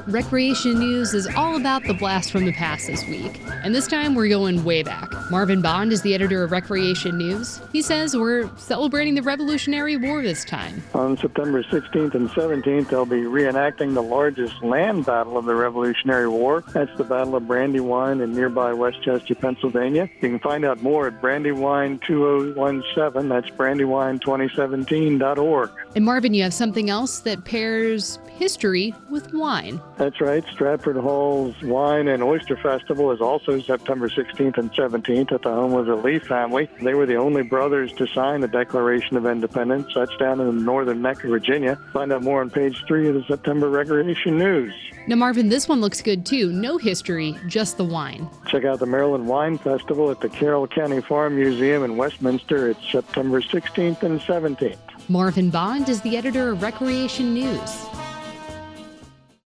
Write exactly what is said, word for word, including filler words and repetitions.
Recreation News is all about the blast from the past this week. And this time we're going way back. Marvin Bond is the editor of Recreation News. He says we're celebrating the Revolutionary War this time. On September sixteenth and seventeenth, they'll be reenacting the largest land battle of the Revolutionary War. That's the Battle of Brandywine in nearby Westchester, Pennsylvania. You can find out more at Brandywine two oh seventeen. That's brandywine twenty seventeen dot org. And Marvin, you have something else that pairs history with wine. That's right. Stratford Hall's Wine and Oyster Festival is also September sixteenth and seventeenth at the home of the Lee family. They were the only brothers to sign the Declaration of Independence. That's down in northern neck of Virginia. Find out more on page three of the September Recreation News. Now, Marvin, this one looks good, too. No history, just the wine. Check out the Maryland Wine Festival at the Carroll County Farm Museum in Westminster. It's September sixteenth and seventeenth. Marvin Bond is the editor of Recreation News.